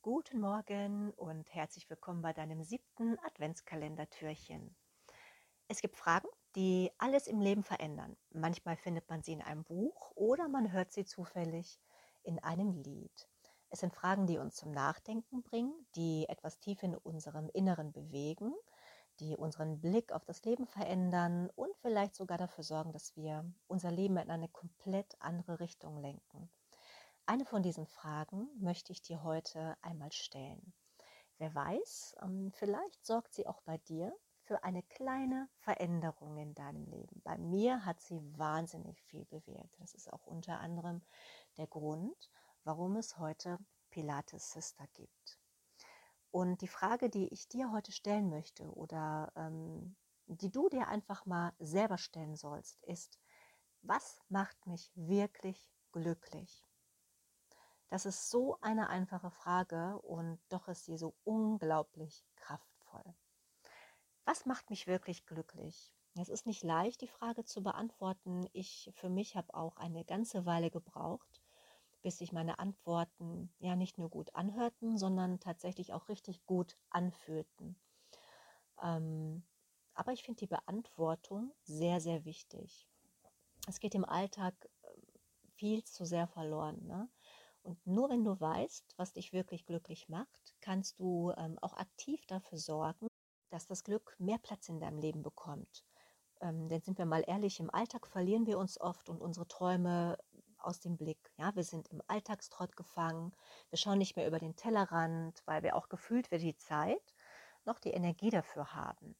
Guten Morgen und herzlich willkommen bei deinem 7. Adventskalendertürchen. Es gibt Fragen, die alles im Leben verändern. Manchmal findet man sie in einem Buch oder man hört sie zufällig in einem Lied. Es sind Fragen, die uns zum Nachdenken bringen, die etwas tief in unserem Inneren bewegen, die unseren Blick auf das Leben verändern und vielleicht sogar dafür sorgen, dass wir unser Leben in eine komplett andere Richtung lenken. Eine von diesen Fragen möchte ich dir heute einmal stellen. Wer weiß, vielleicht sorgt sie auch bei dir für eine kleine Veränderung in deinem Leben. Bei mir hat sie wahnsinnig viel bewirkt. Das ist auch unter anderem der Grund, warum es heute Pilates Sister gibt. Und die Frage, die ich dir heute stellen möchte oder die du dir einfach mal selber stellen sollst, ist: Was macht mich wirklich glücklich? Das ist so eine einfache Frage und doch ist sie so unglaublich kraftvoll. Was macht mich wirklich glücklich? Es ist nicht leicht, die Frage zu beantworten. Ich für mich habe auch eine ganze Weile gebraucht, bis sich meine Antworten ja nicht nur gut anhörten, sondern tatsächlich auch richtig gut anfühlten. Ähm, aber ich finde die Beantwortung sehr, sehr wichtig. Es geht im Alltag viel zu sehr verloren, ne? Und nur wenn du weißt, was dich wirklich glücklich macht, kannst du auch aktiv dafür sorgen, dass das Glück mehr Platz in deinem Leben bekommt. Denn sind wir mal ehrlich, im Alltag verlieren wir uns oft und unsere Träume aus dem Blick. Ja, wir sind im Alltagstrott gefangen, wir schauen nicht mehr über den Tellerrand, weil wir auch gefühlt weder die Zeit noch die Energie dafür haben.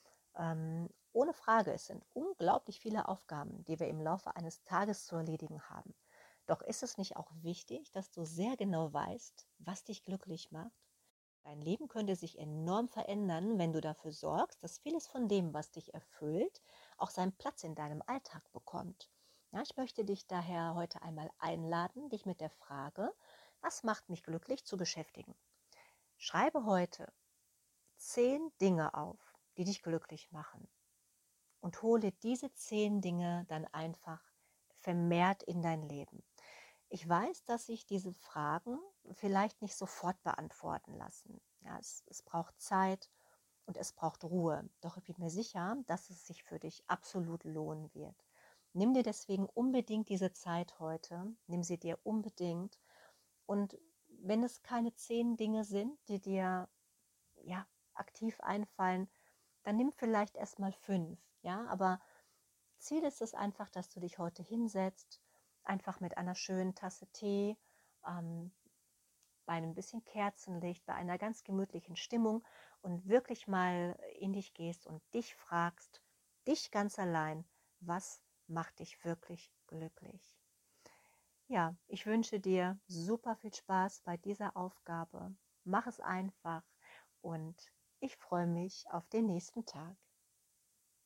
Ohne Frage, es sind unglaublich viele Aufgaben, die wir im Laufe eines Tages zu erledigen haben. Doch ist es nicht auch wichtig, dass du sehr genau weißt, was dich glücklich macht? Dein Leben könnte sich enorm verändern, wenn du dafür sorgst, dass vieles von dem, was dich erfüllt, auch seinen Platz in deinem Alltag bekommt. Ja, ich möchte dich daher heute einmal einladen, dich mit der Frage, was macht mich glücklich, zu beschäftigen. Schreibe heute 10 Dinge auf, die dich glücklich machen. Und hole diese 10 Dinge dann einfach vermehrt in dein Leben. Ich weiß, dass sich diese Fragen vielleicht nicht sofort beantworten lassen. Ja, es braucht Zeit und es braucht Ruhe. Doch ich bin mir sicher, dass es sich für dich absolut lohnen wird. Nimm dir deswegen unbedingt diese Zeit heute. Nimm sie dir unbedingt. Und wenn es keine 10 Dinge sind, die dir ja aktiv einfallen, dann nimm vielleicht erstmal 5. Ja, aber Ziel ist es einfach, dass du dich heute hinsetzt, einfach mit einer schönen Tasse Tee, ähm, bei einem bisschen Kerzenlicht, bei einer ganz gemütlichen Stimmung und wirklich mal in dich gehst und dich fragst, dich ganz allein, was macht dich wirklich glücklich? Ja, ich wünsche dir super viel Spaß bei dieser Aufgabe. Mach es einfach und ich freue mich auf den nächsten Tag.